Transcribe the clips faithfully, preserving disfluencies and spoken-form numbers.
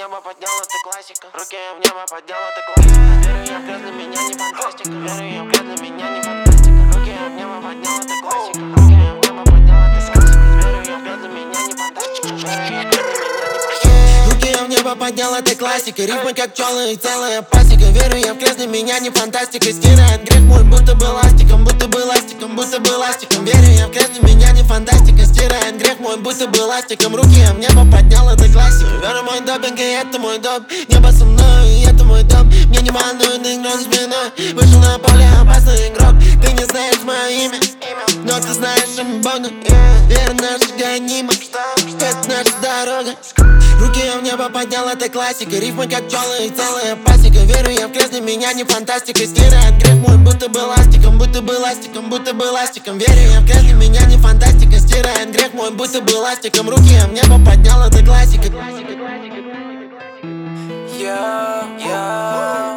небо поднял, это классика. Руки я в небо поднял, это классика. Верю я в грязь, для меня не фантастика. Верю я в грязь, для меня не фантастика. Руки я в небо поднял, это классика. Руки я в небо поднял, это классика. Верю я в грязь, для меня не фантастика. Верю я в грязь, для меня не фантастика. Руки я в небо поднял, это классика. Рифмы как пчелы и целая пасека. Верю я в грязь, для меня не фантастика. Стирает грех мой, будто бы ластиком, будто бы ластиком, будто бы ластиком. Верю я в грязь, для меня не фантастика. Стирает грех мой, будто бы ластиком. Руки я в небо поднял, это классика. Верю мой допинг, и это мой доп. Небо со мной, и это мой доп. Мне не волнует игрок с спиной. Вышел на поле, опасный игрок. Ты не знаешь мое имя, но ты знаешь, что мы Бога. Вера наша гонима, это наша дорога. Руки я в небо поднял, это классика. Рифмы как пчелы и целая пасека. Верю я в грязь, для меня не фантастика. Стирает грех мой, будто бы ластиком, будто бы ластиком, будто бы ластиком. Верю я в грязь, для меня не фантастика. Стирает грех мой, будто бы ластиком. Руки я в небо поднял, это классика. Я, я.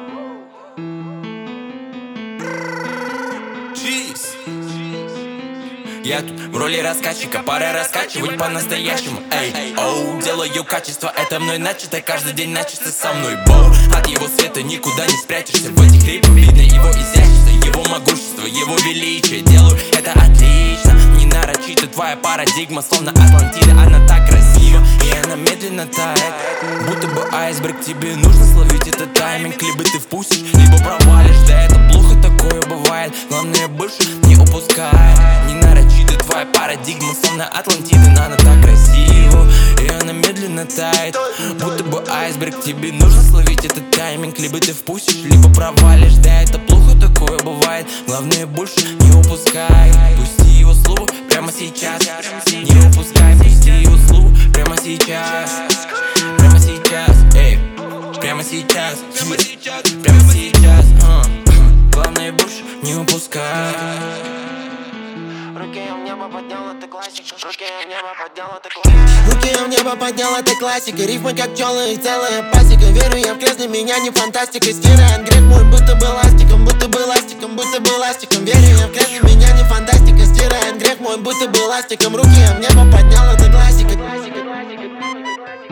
Я тут в роли раскатчика, пора раскачивать по-настоящему. Эй, оу, делаю качество, это мной начато, каждый день начисто со мной. Боу, от его света никуда не спрячешься. В этих рифах видно его изящество, его могущество, его величие. Делаю это отлично, не нарочито. Твоя парадигма, словно Атлантида, она так красива, и она медленно тает, будто бы айсберг. Тебе нужно словить этот тайминг, либо ты впустишь, либо провалишь. Да это плохо, такое бывает, главное больше не упускай. Не нарочито, твоя парадигма, словно Атлантида, но она так красива, и она медленно тает, будто бы айсберг. Тебе нужно словить этот тайминг, либо ты впустишь, либо провалишь. Да это плохо, такое бывает, главное больше не упускай. Пусти его слово прямо сейчас, не упускай. Пусти его слово прямо сейчас, прямо сейчас, эй, прямо сейчас, прямо сейчас, uh. Главное больше не упускай. Руки я в небо поднял, это классика. Руки я в небо поднял, это классика. Руки я в небо поднял, это классика. Рифмы как пчелы и целая пасека. Верю я в грязь, для меня не фантастика. Стирает грех мой, будто бы ластиком, будто бы ластиком, будто бы ластиком. Верю я в грязь, для меня не фантастика. Стирает грех мой, будто бы ластиком. Руки я в небо поднял, это классика.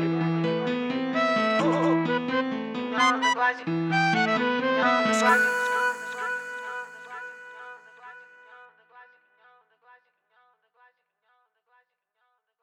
Классика.